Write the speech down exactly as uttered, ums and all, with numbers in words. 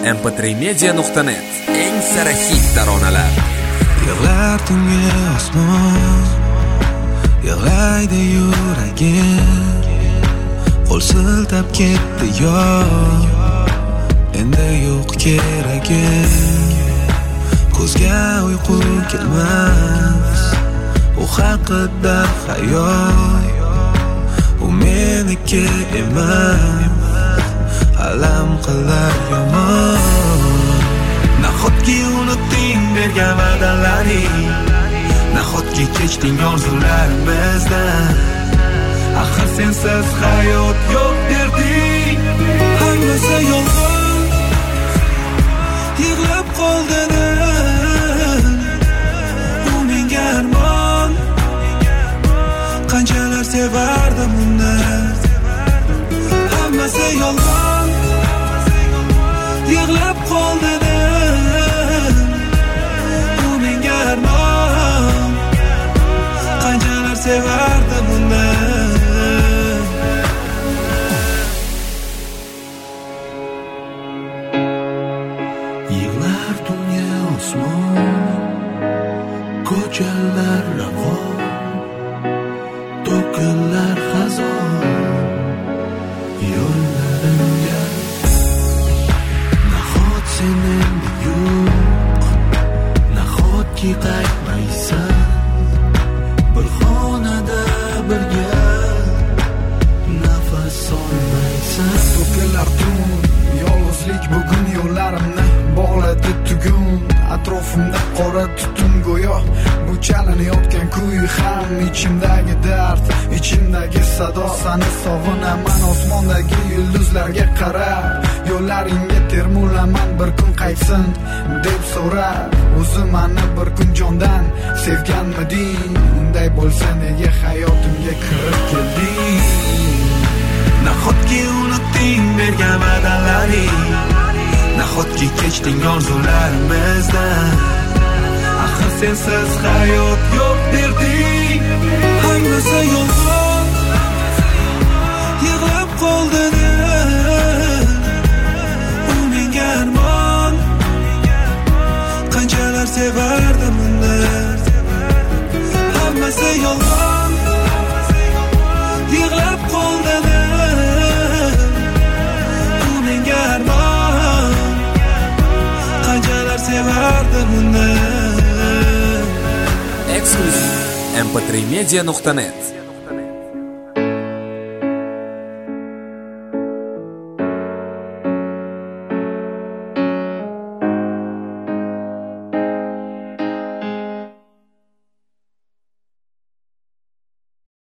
em p tre media nuqta net eng sara hit taronalar. Yig'lar tunga osmon, yig'laydi yuragim, qo'l siltab ketdi yor, endi yo'q keragim. Ko'zga uyqu kelmas, u haqida xayol, u meniki emas, alam qilar yomon. Nahotki unutding bergan va'dalaring, nahotki kechding orzularimizdan, axir sensiz hayot yo'q derding. Hammasi yolg'on, yig'lab qoldilar, u menga armon, qanchalar sevardim uni. Hammasi yolg'on, yig'lab qoldilar, u menga armon, qanchalar sevardim uni. Yig'lar tunga osmon, ko'chalar ravon, to'kilar xazon yo'llarimga. Nahot sen endi yo'q, nahotki qaytmaysan, bir xonada birga nafas olmaysan. To'kilar tun, yolg'izlik bugun yo'llarimni bog'ladi tugun. Atrofimda qora tutun go'yo bu chalinayotgan kuy ham ichimdagi dard, ichimdagi sado. Sani sog'inaman osmondagi yulduzlarga qarab, yo'llaringga termulaman bir kun qaytsin deb so'rab. O'zi mani bir kun jondan sevganmiding? Unday bo'lsa nega hayotimga kirib kelding? Nahotki unutding bergan va'dalaring, nahotki kechding orzularimizdan, axir sensiz hayot yo'q derding. Hammasi yolg'on, yig'lab qoldilar, u menga armon, qanchalar sevardim uni. Hammasi yolg'on, yig'lab qoldilar, u menga armon, qanchalar sevardim uni. Eksklyuziv em p tre media nuqta net